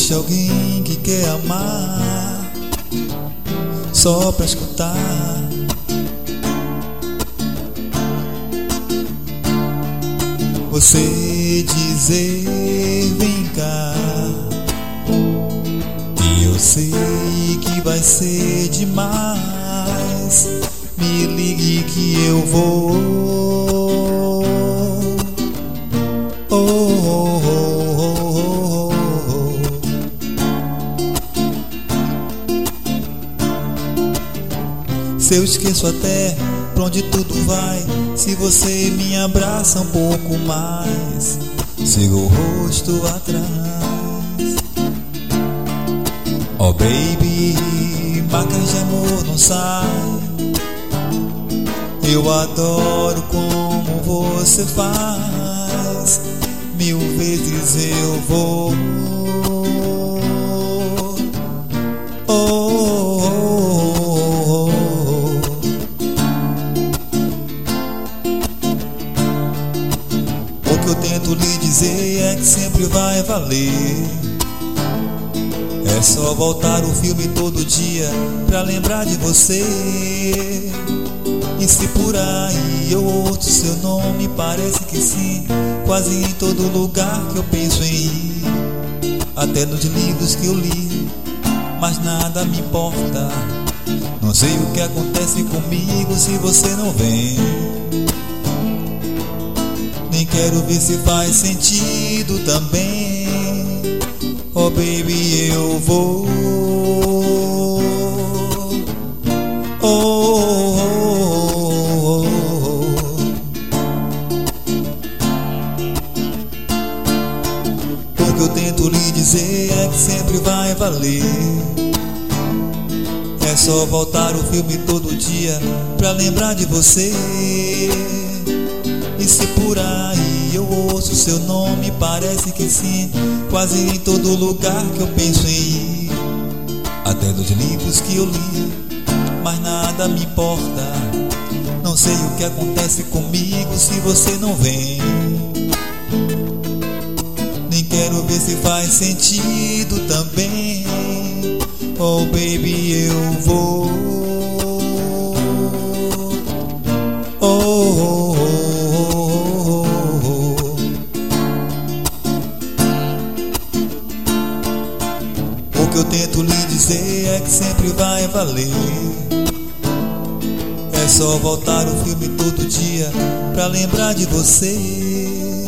existe alguém que quer amar só pra escutar. Você dizer vem cá, e eu sei que vai ser demais. Me ligue que eu vou. Oh, oh, oh, oh, oh. Se eu esqueço até pra onde tudo vai, se você me abraça um pouco mais, sigo o rosto atrás. Oh baby, marcas de amor não sai. Eu adoro como você faz. 1000 vezes eu vou. Oh, oh, oh, oh. O que eu tento lhe dizer é que sempre vai valer. É só voltar o filme todo dia pra lembrar de você. E se por aí eu ouço seu nome, parece que sim, quase em todo lugar que eu penso em ir, até nos livros que eu li, mas nada me importa. Não sei o que acontece comigo se você não vem. Nem quero ver se faz sentido também. Oh baby, eu vou. Oh, oh, oh, oh. O que eu tento lhe dizer é que sempre vai valer. É só voltar o filme todo dia pra lembrar de você. E se por aí eu ouço seu nome, parece que sim, quase em todo lugar que eu penso em ir, até nos livros que eu li, mas nada me importa. Não sei o que acontece comigo se você não vem. Nem quero ver se faz sentido também. Oh baby, eu vou. Oh, oh, oh, oh, oh. O que eu tento lhe dizer é que sempre vai valer. É só voltar o filme todo dia pra lembrar de você.